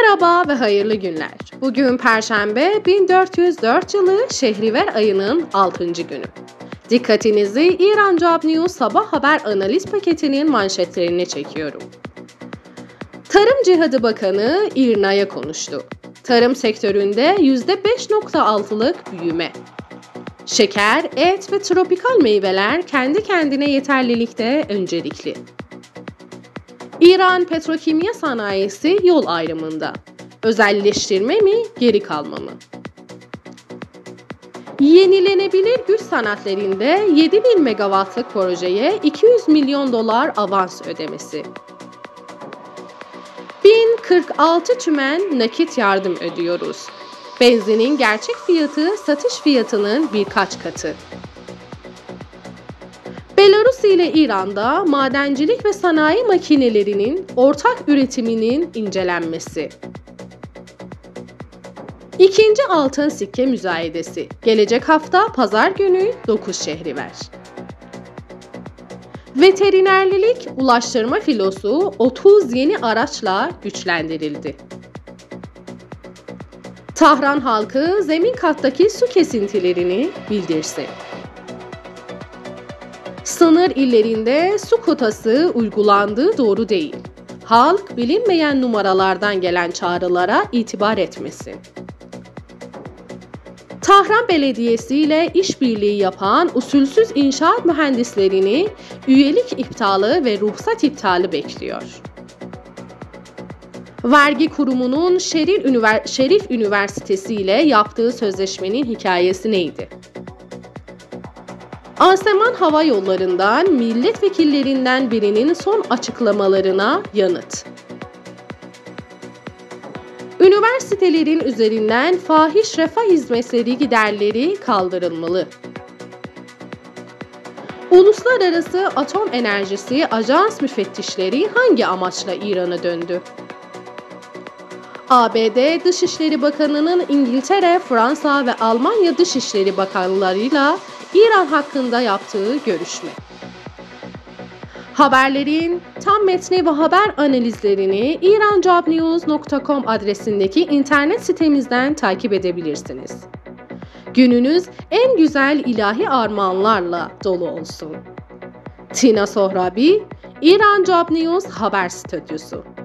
Merhaba ve hayırlı günler. Bugün Perşembe 1404 yılı Şehriver ayının 6. günü. Dikkatinizi İran Job News sabah haber analiz paketinin manşetlerine çekiyorum. Tarım Cihadı Bakanı İRNA'ya konuştu. Tarım sektöründe %5.6'lık büyüme. Şeker, et ve tropikal meyveler kendi kendine yeterlilikte öncelikli. İran petrokimya sanayisi yol ayrımında. Özelleştirme mi, geri kalma mı? Yenilenebilir güç sanatlarında 7.000 megawattlık projeye 200 milyon dolar avans ödemesi. 1046 tümen nakit yardım ödüyoruz. Benzinin gerçek fiyatı satış fiyatının birkaç katı. Belarus ile İran'da madencilik ve sanayi makinelerinin ortak üretiminin incelenmesi. İkinci altın sikke müzayedesi. Gelecek hafta pazar günü 9 Şehriver. Veterinerlilik ulaştırma filosu 30 yeni araçla güçlendirildi. Tahran halkı zemin kattaki su kesintilerini bildirsin. Sınır illerinde su kotası uygulandığı doğru değil. Halk bilinmeyen numaralardan gelen çağrılara itibar etmesin. Tahran Belediyesi ile işbirliği yapan usulsüz inşaat mühendislerini üyelik iptalı ve ruhsat iptali bekliyor. Vergi Kurumu'nun Şerif Üniversitesi ile yaptığı sözleşmenin hikayesi neydi? Aseman Hava Yolları'ndan milletvekillerinden birinin son açıklamalarına yanıt. Üniversitelerin üzerinden fahiş refah hizmetleri giderleri kaldırılmalı. Uluslararası Atom Enerjisi Ajans müfettişleri hangi amaçla İran'a döndü? ABD Dışişleri Bakanı'nın İngiltere, Fransa ve Almanya Dışişleri Bakanlarıyla İran hakkında yaptığı görüşme. Haberlerin tam metni ve haber analizlerini iranjobnews.com adresindeki internet sitemizden takip edebilirsiniz. Gününüz en güzel ilahi armağanlarla dolu olsun. Tina Sohrabi, İran Job News Haber Stüdyosu.